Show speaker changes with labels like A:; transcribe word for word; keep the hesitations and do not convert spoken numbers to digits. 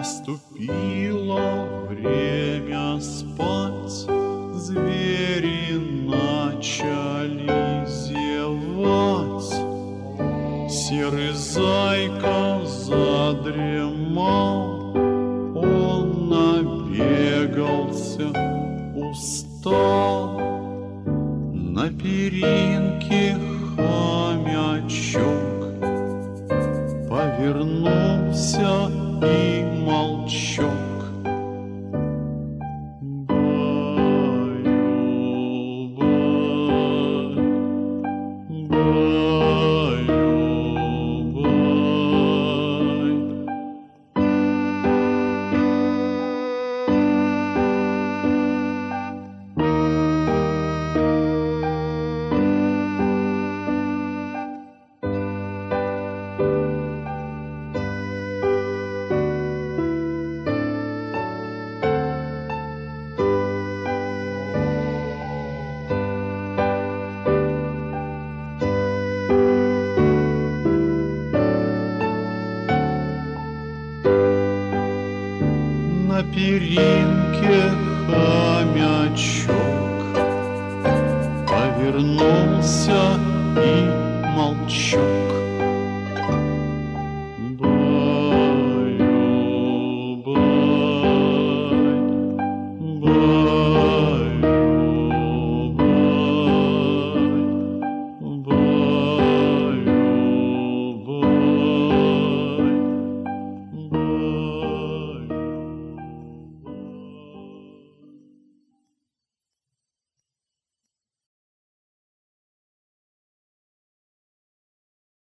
A: Наступило время спать, звери начали зевать. Серый зайка задремал, он набегался, устал. На перинке хомячок повернулся и молчок. На перинке хомячок повернулся и молчок.